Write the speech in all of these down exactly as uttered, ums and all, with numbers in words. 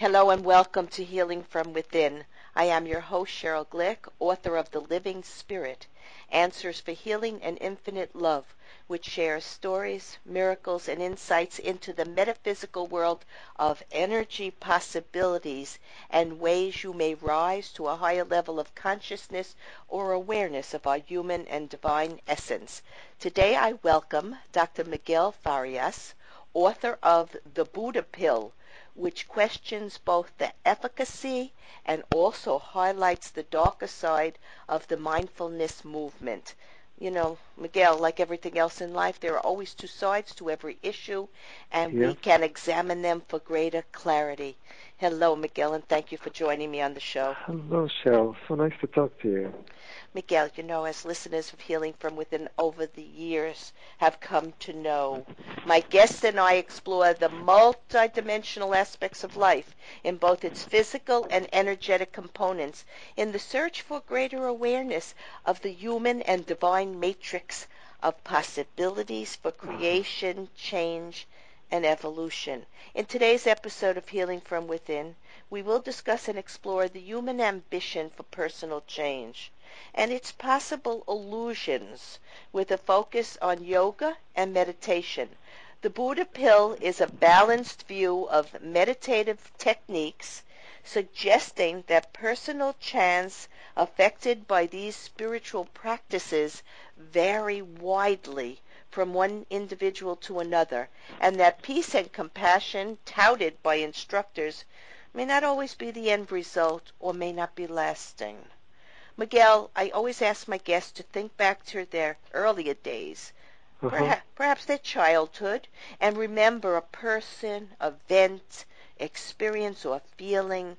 Hello and welcome to Healing from Within. I am your host, Cheryl Glick, author of The Living Spirit, Answers for Healing and Infinite Love, which shares stories, miracles, and insights into the metaphysical world of energy possibilities and ways you may rise to a higher level of consciousness or awareness of our human and divine essence. Today I welcome Doctor Miguel Farias, author of The Buddha Pill, which questions both the efficacy and also highlights the darker side of the mindfulness movement. You know, Miguel, like everything else in life, there are always two sides to every issue, and Yeah. we can examine them for greater clarity. Hello, Miguel, and thank you for joining me on the show. Hello, Cheryl. So nice to talk to you. Miguel, you know, as listeners of Healing from Within over the years have come to know, my guests and I explore the multidimensional aspects of life in both its physical and energetic components in the search for greater awareness of the human and divine matrix of possibilities for creation, change, and evolution. In today's episode of Healing from Within, we will discuss and explore the human ambition for personal change and its possible illusions with a focus on yoga and meditation. The Buddha Pill is a balanced view of meditative techniques suggesting that personal change affected by these spiritual practices vary widely from one individual to another, and that peace and compassion touted by instructors may not always be the end result or may not be lasting. Miguel, I always ask my guests to think back to their earlier days, Uh-huh. perhaps, perhaps their childhood, and remember a person, event, experience, or feeling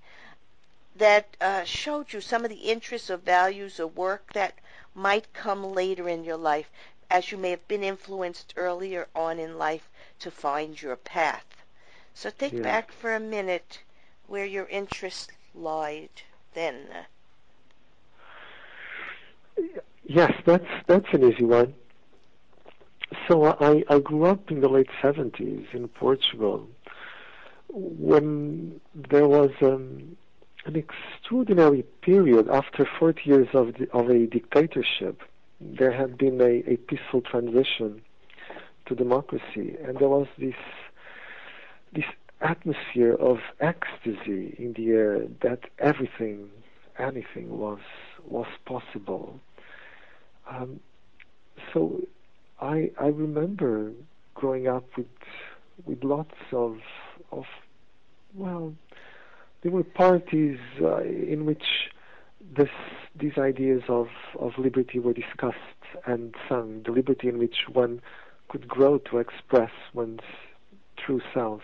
that uh, showed you some of the interests or values or work that might come later in your life, as you may have been influenced earlier on in life to find your path. So think Yes. back for a minute where your interests lied then. Yes, that's that's an easy one. So I, I grew up in the late seventies in Portugal when there was um, an extraordinary period after forty years of, the, of a dictatorship. There had been a, a peaceful transition to democracy, and there was this this atmosphere of ecstasy in the air that everything, anything was was possible. Um, so I I remember growing up with with lots of of well, there were parties uh, in which this these ideas of of liberty were discussed and sung. The liberty in which one could grow to express one's true self.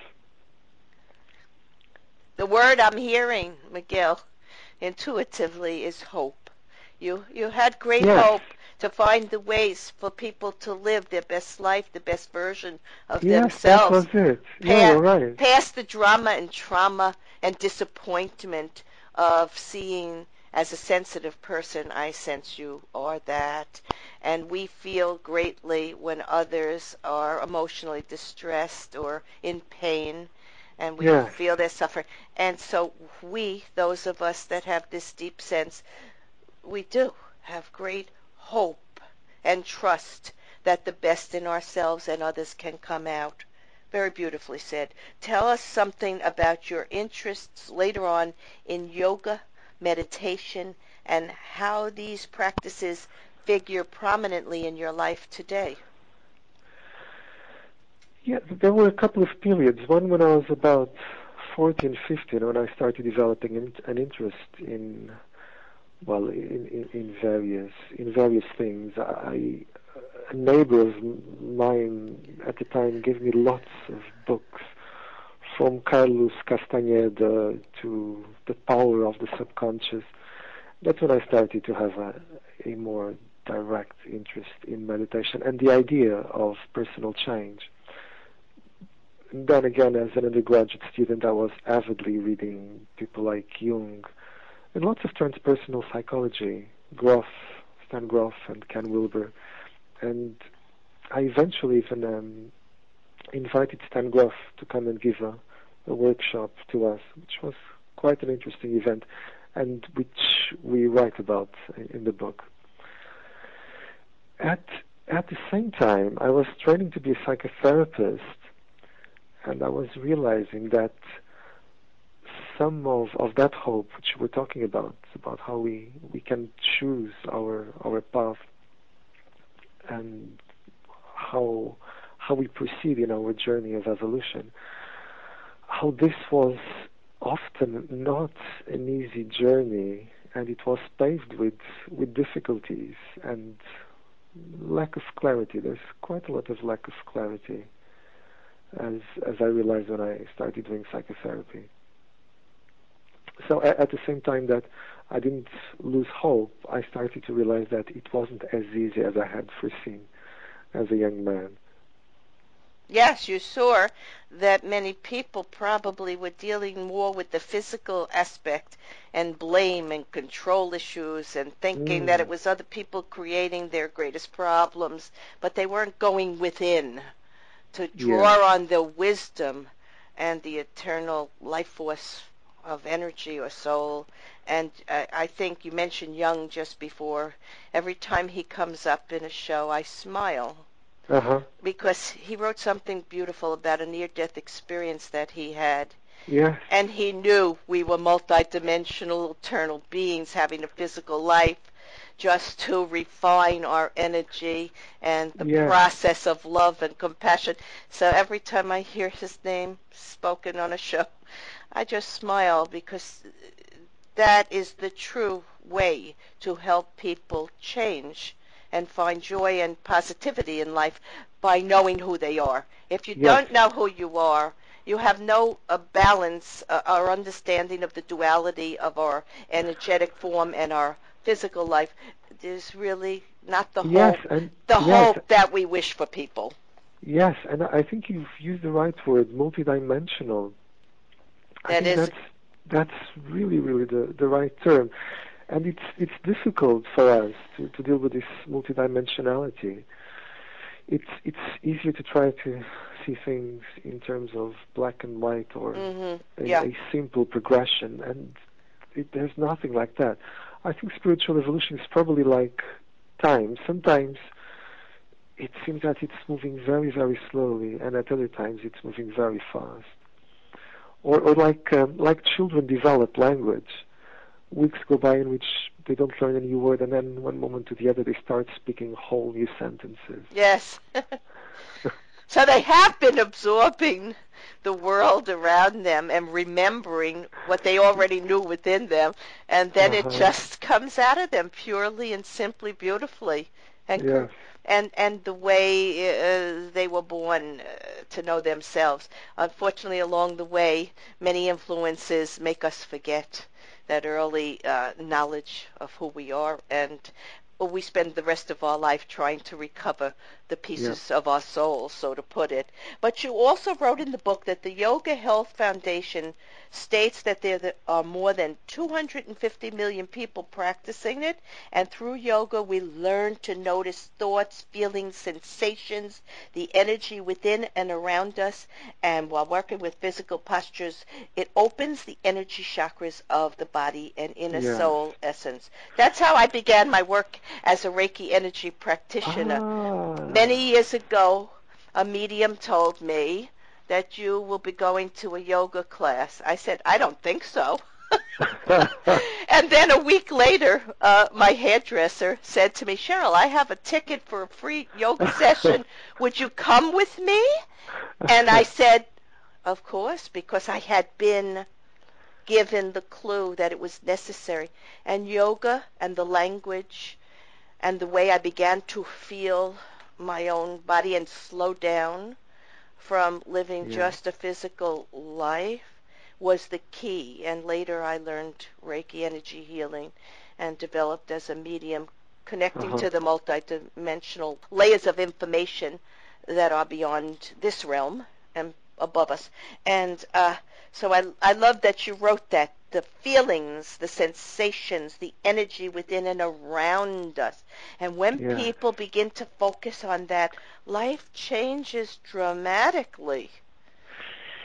The word I'm hearing, Miguel, intuitively is hope. You you had great Yes. hope to find the ways for people to live their best life, the best version of Yes, that was themselves, it. Yeah, pa- you're right. past the drama and trauma and disappointment of seeing. As a sensitive person, I sense you are that. And we feel greatly when others are emotionally distressed or in pain, and we Yes. feel their suffering. And so we, those of us that have this deep sense, we do have great hope and trust that the best in ourselves and others can come out. Very beautifully said. Tell us something about your interests later on in yoga, meditation, and how these practices figure prominently in your life today. Yeah, there were a couple of periods. One when I was about fourteen, fifteen, when I started developing in, an interest in, well, in, in, in various in various things. I, a neighbor of mine at the time gave me lots of books, from Carlos Castaneda to The Power of the Subconscious. That's when I started to have a, a more direct interest in meditation and the idea of personal change. And then again, as an undergraduate student, I was avidly reading people like Jung and lots of transpersonal psychology, Groff, Stan Groff, and Ken Wilber. And I eventually even um, invited Stan Groff to come and give a, a workshop to us, which was quite an interesting event, and which we write about in the book. At at the same time, I was training to be a psychotherapist, and I was realizing that some of, of that hope, which we're talking about, about how we, we can choose our our path and how how we proceed in our journey of evolution, how this was often not an easy journey, and it was paved with with difficulties and lack of clarity. There's quite a lot of lack of clarity, as as I realized when I started doing psychotherapy. So at, at the same time that I didn't lose hope, I started to realize that it wasn't as easy as I had foreseen as a young man. Yes, you saw that many people probably were dealing more with the physical aspect and blame and control issues and thinking Mm. that it was other people creating their greatest problems, but they weren't going within to draw Yeah. on the wisdom and the eternal life force of energy or soul. And I, I think you mentioned Jung just before. Every time he comes up in a show, I smile. Uh-huh. Because he wrote something beautiful about a near-death experience that he had. Yes. And he knew we were multidimensional, eternal beings having a physical life just to refine our energy and the Yes. process of love and compassion. So every time I hear his name spoken on a show, I just smile, because that is the true way to help people change and find joy and positivity in life, by knowing who they are. If you Yes. don't know who you are, you have no uh, balance uh, or understanding of the duality of our energetic form and our physical life. There's really not the Yes, hope, and the yes, hope that we wish for people. yes, and I think you've used the right word, multidimensional. I That think is, that's that's really, really the, the right term. And it's it's difficult for us to, to deal with this multidimensionality. It's it's easier to try to see things in terms of black and white, or mm-hmm, a, yeah. a simple progression, and it, there's nothing like that. I think spiritual evolution is probably like time. Sometimes it seems that it's moving very, very slowly, and at other times it's moving very fast. Or, or like um, like children develop language. Weeks go by in which they don't learn a new word, and then one moment to the other they start speaking whole new sentences. Yes. So they have been absorbing the world around them and remembering what they already knew within them, and then it Uh-huh. just comes out of them purely and simply beautifully, and Yes. and and the way uh, they were born uh, to know themselves. Unfortunately, along the way, many influences make us forget that early uh, knowledge of who we are, and we spend the rest of our life trying to recover the pieces Yeah. of our soul, so to put it. But you also wrote in the book that the Yoga Health Foundation states that there are more than two hundred fifty million people practicing it, and through yoga we learn to notice thoughts, feelings, sensations, the energy within and around us, and while working with physical postures, it opens the energy chakras of the body and inner Yes. soul essence. That's how I began my work as a Reiki energy practitioner. Ah. Many years ago, a medium told me that you will be going to a yoga class. I said, I don't think so. And then a week later, uh, my hairdresser said to me, Cheryl, I have a ticket for a free yoga session. Would you come with me? And I said, of course, because I had been given the clue that it was necessary. And yoga and the language and the way I began to feel my own body and slow down from living Yeah. just a physical life was the key. And later I learned Reiki energy healing and developed as a medium, connecting Uh-huh. to the multidimensional layers of information that are beyond this realm and above us. And uh, so I, I love that you wrote that. The feelings, the sensations, the energy within and around us. And when Yeah. people begin to focus on that, life changes dramatically.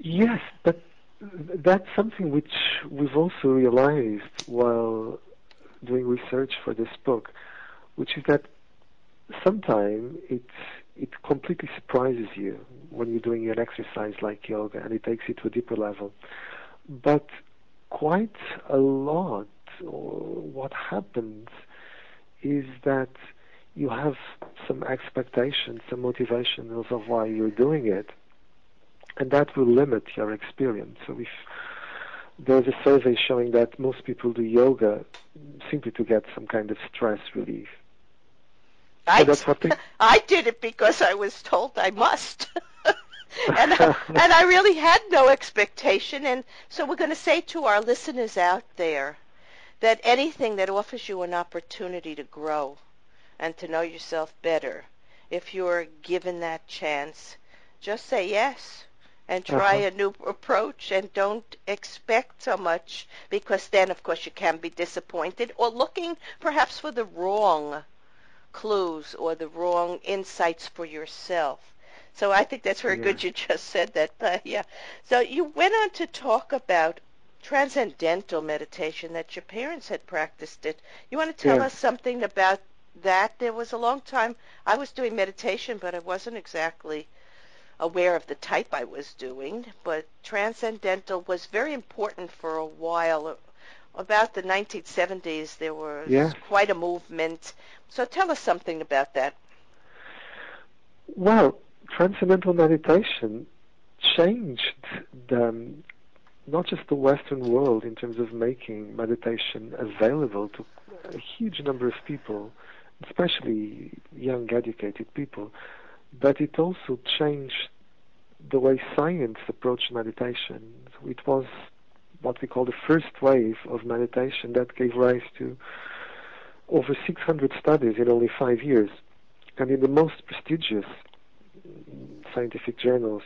Yes, but that's something which we've also realized while doing research for this book, which is that sometimes it it completely surprises you when you're doing an exercise like yoga, and it takes you to a deeper level. But quite a lot, what happens is that you have some expectations, some motivations of why you're doing it, and that will limit your experience. So if there's a survey showing that most people do yoga simply to get some kind of stress relief. I, so that's what they... I did it because I was told I must. and, I, and I really had no expectation. And so we're going to say to our listeners out there that anything that offers you an opportunity to grow and to know yourself better, if you're given that chance, just say yes and try uh-huh. a new approach, and don't expect so much, because then, of course, you can be disappointed or looking perhaps for the wrong clues or the wrong insights for yourself. So I think that's very Yeah. good you just said that. But yeah. So you went on to talk about transcendental meditation, that your parents had practiced it. You want to tell Yeah. us something about that? There was a long time I was doing meditation, but I wasn't exactly aware of the type I was doing. But transcendental was very important for a while. About the nineteen seventies, there was Yes. quite a movement. So tell us something about that. Well, transcendental meditation changed the, not just the Western world in terms of making meditation available to a huge number of people, especially young, educated people, but it also changed the way science approached meditation. It was what we call the first wave of meditation that gave rise to over six hundred studies in only five years, and in the most prestigious scientific journals.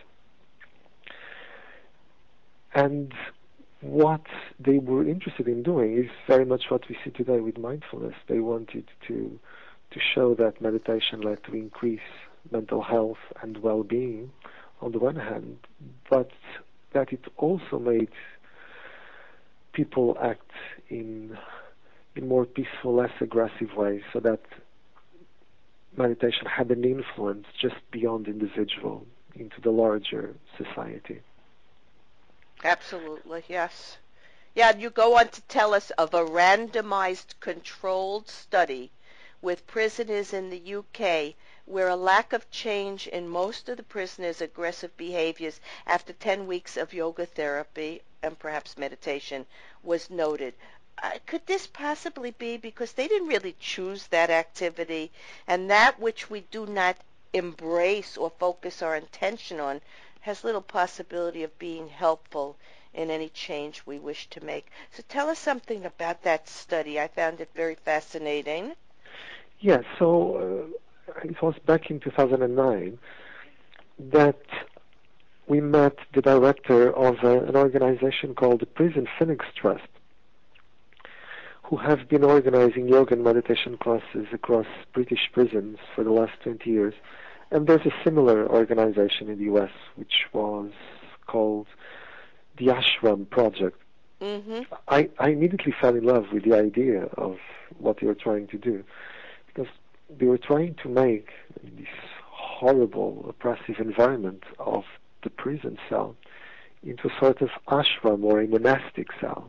And what they were interested in doing is very much what we see today with mindfulness. They wanted to to show that meditation led to increase mental health and well-being on the one hand, but that it also made people act in in more peaceful, less aggressive ways, so that meditation had an influence just beyond individual into the larger society. Absolutely, yes. Yeah, you go on to tell us of a randomized controlled study with prisoners in the U K, where a lack of change in most of the prisoners' aggressive behaviors after ten weeks of yoga therapy and perhaps meditation was noted. Uh, could this possibly be because they didn't really choose that activity, and that which we do not embrace or focus our attention on has little possibility of being helpful in any change we wish to make? So tell us something about that study. I found it very fascinating. Yeah, so uh, it was back in two thousand nine that we met the director of uh, an organization called the Prison Phoenix Trust, who have been organizing yoga and meditation classes across British prisons for the last twenty years. And there's a similar organization in the U S which was called the Ashram Project. Mm-hmm. I, I immediately fell in love with the idea of what they were trying to do, because they were trying to make this horrible, oppressive environment of the prison cell into a sort of ashram or a monastic cell.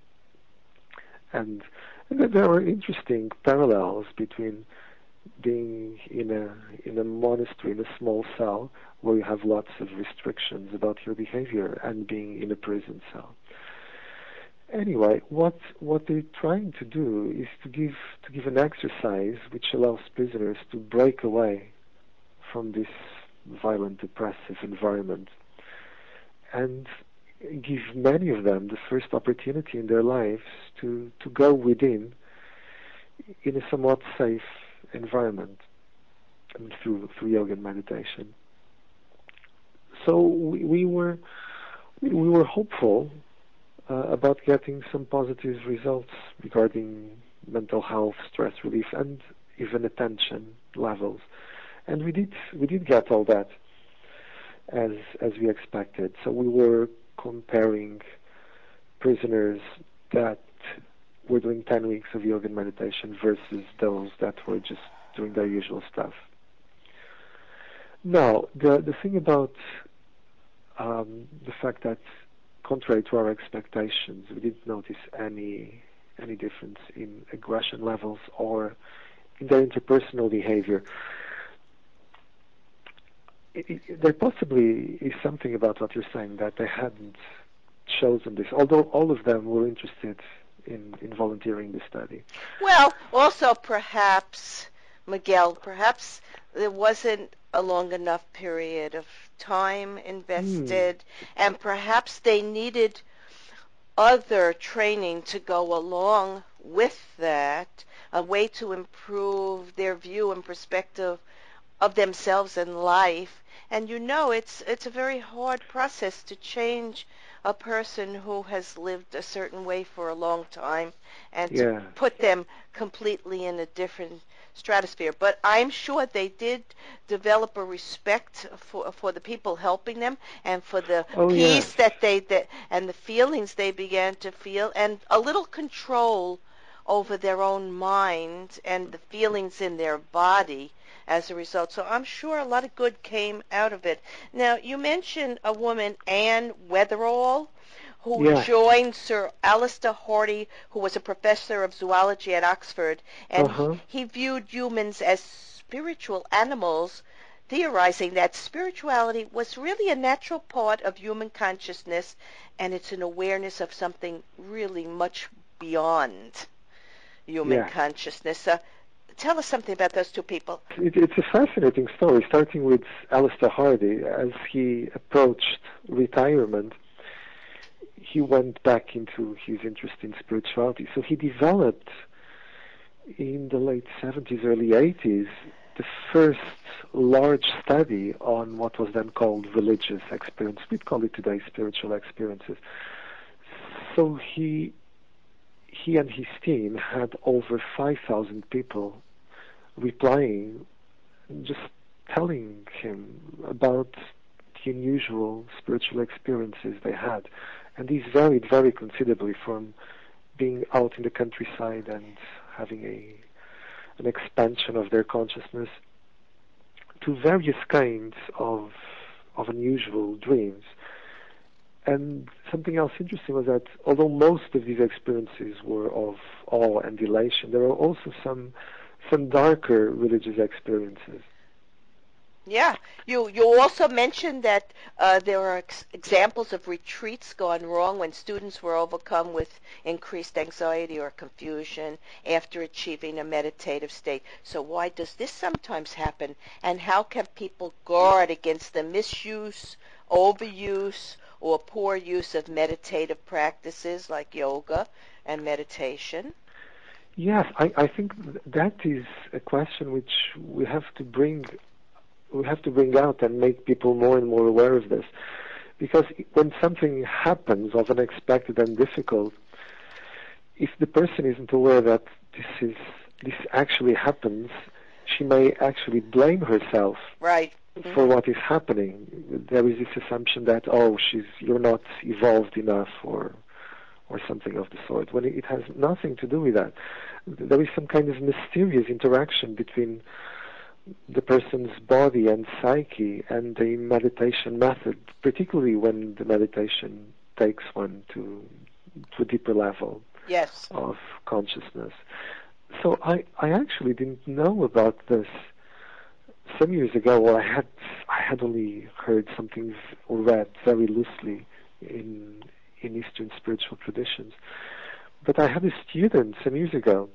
And, and there were interesting parallels between being in a in a monastery, in a small cell where you have lots of restrictions about your behavior, and being in a prison cell. Anyway, what what they're trying to do is to give to give an exercise which allows prisoners to break away from this violent, oppressive environment, and give many of them the first opportunity in their lives to, to go within in a somewhat safe environment, I mean, through through yoga and meditation. So we, we were we, we were hopeful uh, about getting some positive results regarding mental health, stress relief, and even attention levels, and we did we did get all that. as as we expected. So we were comparing prisoners that were doing ten weeks of yoga and meditation versus those that were just doing their usual stuff. Now, the the thing about um, the fact that, contrary to our expectations, we didn't notice any any difference in aggression levels or in their interpersonal behavior. It, it, there possibly is something about what you're saying, that they hadn't chosen this, although all of them were interested in, in volunteering the study. Well, also perhaps, Miguel, perhaps there wasn't a long enough period of time invested, mm. and perhaps they needed other training to go along with that, a way to improve their view and perspective of themselves and life. And you know, it's it's a very hard process to change a person who has lived a certain way for a long time and yeah. to put them completely in a different stratosphere. But I'm sure they did develop a respect for for the people helping them and for the oh, peace yeah. that they that, and the feelings they began to feel, and a little control over their own mind and the feelings in their body as a result. So I'm sure a lot of good came out of it. Now, you mentioned a woman, Anne Weatherall, who yeah. joined Sir Alister Hardy, who was a professor of zoology at Oxford, and uh-huh. he, he viewed humans as spiritual animals, theorizing that spirituality was really a natural part of human consciousness, and it's an awareness of something really much beyond human yeah. consciousness. Uh, tell us something about those two people. It, it's a fascinating story, starting with Alister Hardy. As he approached retirement, he went back into his interest in spirituality. So he developed, in the late seventies, early eighties, the first large study on what was then called religious experience. We'd call it today spiritual experiences. So he he and his team had over five thousand people replying, just telling him about the unusual spiritual experiences they had. And these varied very considerably, from being out in the countryside and having a an expansion of their consciousness to various kinds of of unusual dreams. And something else interesting was that although most of these experiences were of awe and elation, there were also some some darker religious experiences. Yeah, you you also mentioned that uh, there are ex- examples of retreats gone wrong when students were overcome with increased anxiety or confusion after achieving a meditative state. So why does this sometimes happen, and how can people guard against the misuse, overuse, or poor use of meditative practices like yoga and meditation? Yes, I, I think that is a question which we have to bring we have to bring out and make people more and more aware of this. Because when something happens of unexpected and difficult, if the person isn't aware that this is this actually happens, she may actually blame herself right. Mm-hmm. for what is happening. There is this assumption that, oh, she's you're not evolved enough, or or something of the sort, when it has nothing to do with that. There is some kind of mysterious interaction between the person's body and psyche and the meditation method, particularly when the meditation takes one to to a deeper level yes. of consciousness. So I, I actually didn't know about this some years ago, or I had I had only heard something or read very loosely in in Eastern spiritual traditions. But I had a student some years ago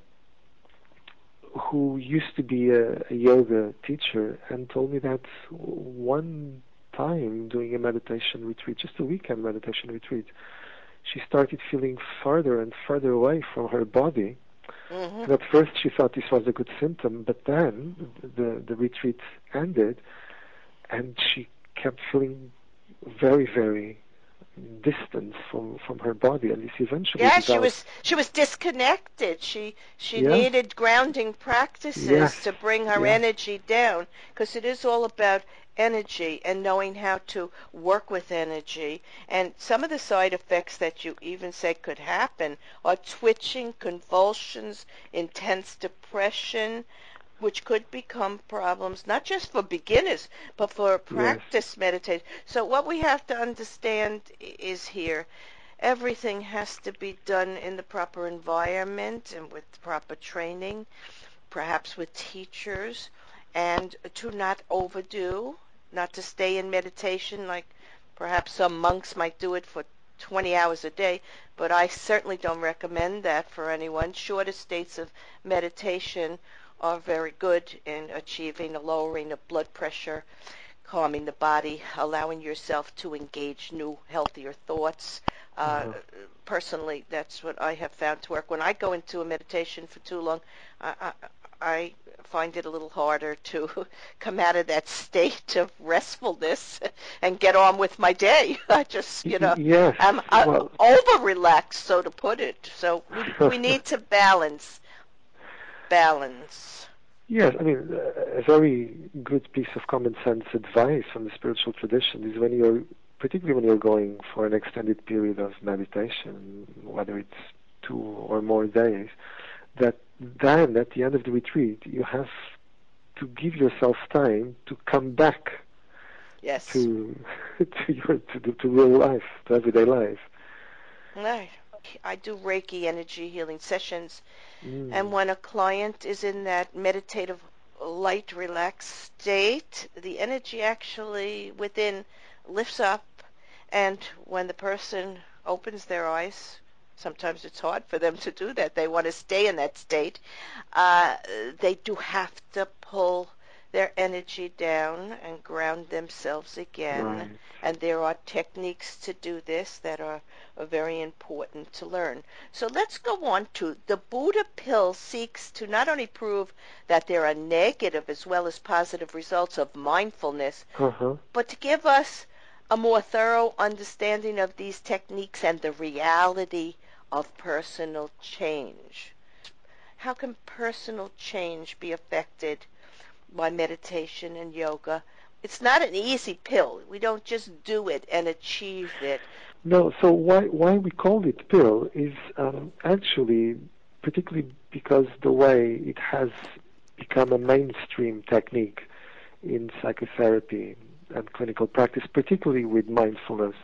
who used to be a, a yoga teacher and told me that one time doing a meditation retreat, just a weekend meditation retreat, she started feeling further and further away from her body. Mm-hmm. And at first she thought this was a good symptom, but then the, the retreat ended and she kept feeling very, very distant from, from her body, and this eventually yeah developed. she was she was disconnected. She she yeah. needed grounding practices yes. to bring her yeah. energy down, because it is all about energy and knowing how to work with energy. And some of the side effects that you even said could happen are twitching, convulsions, intense depression, which could become problems not just for beginners but for Yes. practice meditation. So what we have to understand is here everything has to be done in the proper environment and with proper training, perhaps with teachers, and to not overdo, not to stay in meditation like perhaps some monks might do it for twenty hours a day, but I certainly don't recommend that for anyone. Shorter states of meditation are very good in achieving a lowering of blood pressure, calming the body, allowing yourself to engage new, healthier thoughts. Uh, Uh-huh. Personally, that's what I have found to work. When I go into a meditation for too long, I, I, I find it a little harder to come out of that state of restfulness and get on with my day. I just, Y- you y- know, yes. I'm uh, Well. over-relaxed, so to put it. So we we need to balance, balance. Yes, I mean, uh, a very good piece of common sense advice from the spiritual tradition is when you're, particularly when you're going for an extended period of meditation, whether it's two or more days, that then at the end of the retreat, you have to give yourself time to come back Yes. to to your to, the, to real life, to everyday life. Right. I do Reiki energy healing sessions, and Mm. when a client is in that meditative, light, relaxed state, the energy actually within lifts up, and when the person opens their eyes, sometimes it's hard for them to do that. They want to stay in that state. Uh, they do have to pull their energy down and ground themselves again. Right. And there are techniques to do this that are, are very important to learn. So let's go on to the Buddha pill seeks to not only prove that there are negative as well as positive results of mindfulness, Uh-huh. but to give us a more thorough understanding of these techniques and the reality of personal change. How can personal change be affected by meditation and yoga? It's not an easy pill. We don't just do it and achieve it. No, so why why we call it pill is um, actually particularly because the way it has become a mainstream technique in psychotherapy and clinical practice, particularly with mindfulness.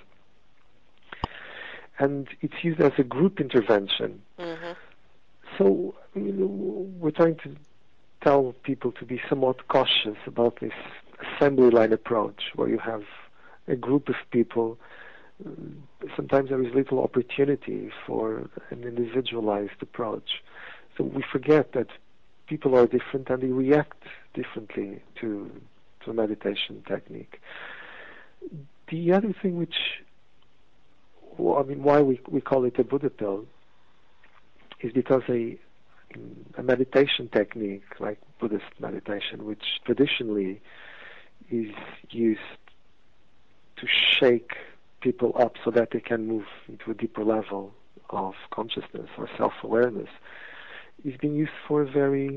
And it's used as a group intervention. Mm-hmm. So you know, we're trying to tell people to be somewhat cautious about this assembly line approach where you have a group of people. Sometimes there is little opportunity for an individualized approach. So we forget that people are different and they react differently to to a meditation technique. The other thing which, well, I mean, why we we call it a Buddha pill is because a a meditation technique like Buddhist meditation, which traditionally is used to shake people up so that they can move into a deeper level of consciousness or self-awareness, is being used for a very,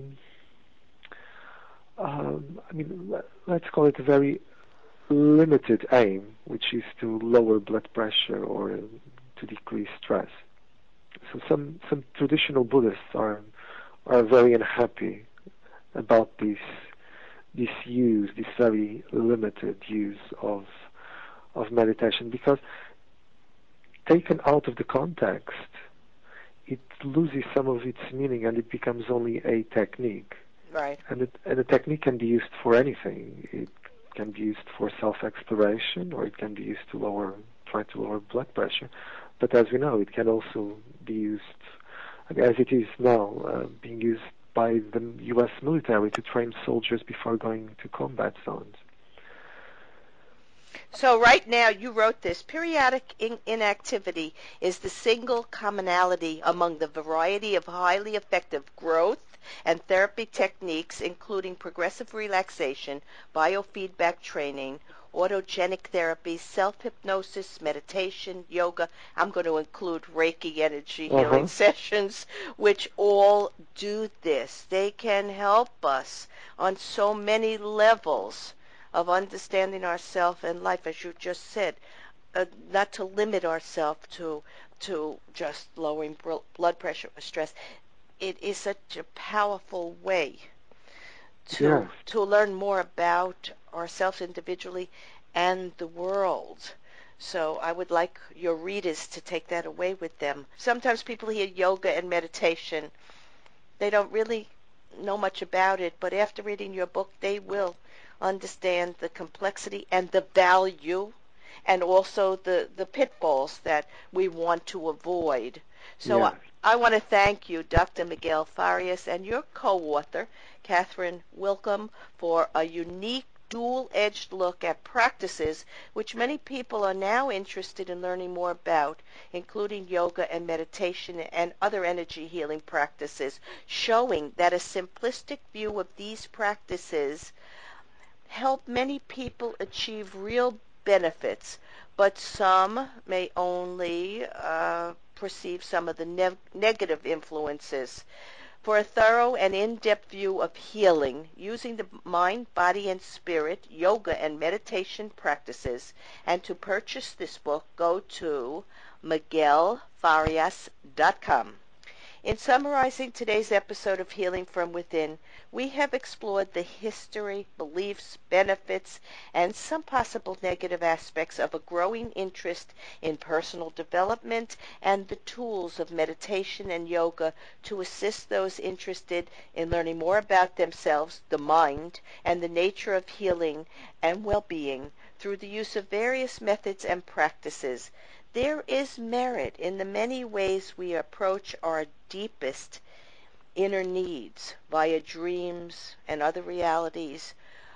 um, I mean, let's call it a very limited aim, which is to lower blood pressure or uh, to decrease stress. So some some traditional Buddhists are are very unhappy about this this use, this very limited use of of meditation, because taken out of the context, it loses some of its meaning and it becomes only a technique. Right. And, it, and a technique can be used for anything. It can be used for self-exploration, or it can be used to lower, try to lower blood pressure. But as we know, it can also be used, as it is now, uh, being used by the U S military to train soldiers before going to combat zones. So right now, you wrote this, periodic in- inactivity is the single commonality among the variety of highly effective growth and therapy techniques, including progressive relaxation, biofeedback training, autogenic therapy, self-hypnosis, meditation, yoga. I'm going to include Reiki energy healing Uh-huh. sessions, which all do this. They can help us on so many levels. of understanding ourselves and life, as you just said, uh, not to limit ourselves to to just lowering blood pressure or stress. It is such a powerful way to Yes. to learn more about ourselves individually and the world. So I would like your readers to take that away with them. Sometimes people hear yoga and meditation. They don't really know much about it, but after reading your book, they will understand the complexity and the value and also the, the pitfalls that we want to avoid. So I, Yes. I want to thank you, Doctor Miguel Farias, and your co-author, Catherine Wilkham, for a unique dual-edged look at practices which many people are now interested in learning more about, including yoga and meditation and other energy healing practices, showing that a simplistic view of these practices help many people achieve real benefits, but some may only uh, perceive some of the ne- negative influences. For a thorough and in-depth view of healing using the mind, body, and spirit, yoga and meditation practices, and to purchase this book, go to miguel farias dot com. In summarizing today's episode of Healing from Within, we have explored the history, beliefs, benefits, and some possible negative aspects of a growing interest in personal development and the tools of meditation and yoga to assist those interested in learning more about themselves, the mind, and the nature of healing and well-being through the use of various methods and practices. There is merit in the many ways we approach our deepest inner needs via dreams and other realities,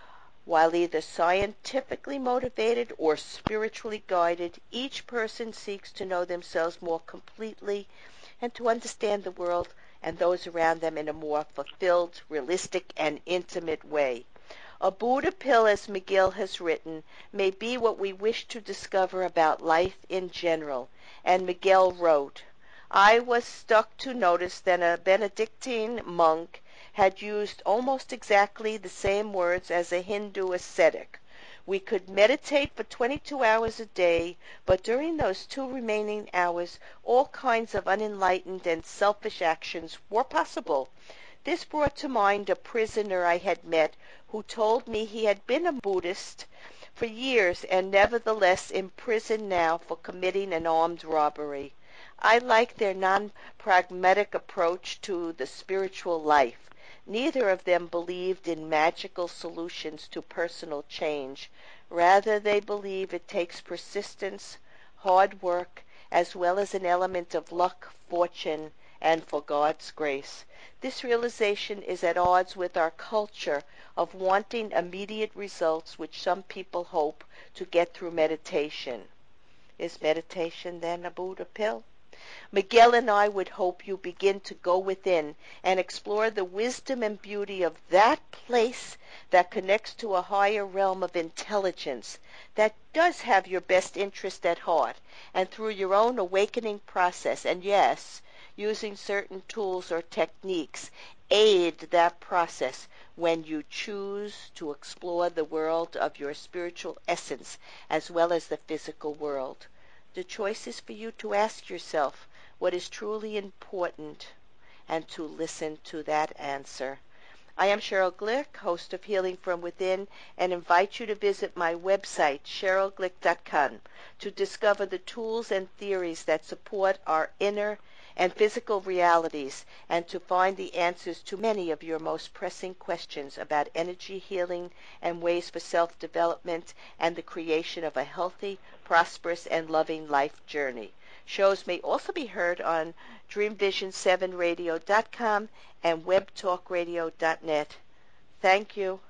while either scientifically motivated or spiritually guided. Each person seeks to know themselves more completely and to understand the world and those around them in a more fulfilled, realistic, and intimate way. A Buddha pill, as Miguel has written, may be what we wish to discover about life in general. And Miguel wrote, I was struck to notice that a Benedictine monk had used almost exactly the same words as a Hindu ascetic. We could meditate for twenty-two hours a day, but during those two remaining hours, all kinds of unenlightened and selfish actions were possible. This brought to mind a prisoner I had met who told me he had been a Buddhist for years and nevertheless imprisoned now for committing an armed robbery. I like their non-pragmatic approach to the spiritual life. Neither of them believed in magical solutions to personal change. Rather, they believe it takes persistence, hard work, as well as an element of luck, fortune, and for God's grace. This realization is at odds with our culture of wanting immediate results which some people hope to get through meditation. Is meditation then a Buddha pill? Miguel and I would hope you begin to go within and explore the wisdom and beauty of that place that connects to a higher realm of intelligence that does have your best interest at heart, and through your own awakening process, and yes, using certain tools or techniques, aid that process when you choose to explore the world of your spiritual essence as well as the physical world. The choice is for you to ask yourself what is truly important and to listen to that answer. I am Cheryl Glick, host of Healing from Within, and invite you to visit my website, cheryl glick dot com, to discover the tools and theories that support our inner and physical realities, and to find the answers to many of your most pressing questions about energy healing and ways for self-development and the creation of a healthy, prosperous, and loving life journey. Shows may also be heard on dream vision seven radio dot com and web talk radio dot net. Thank you.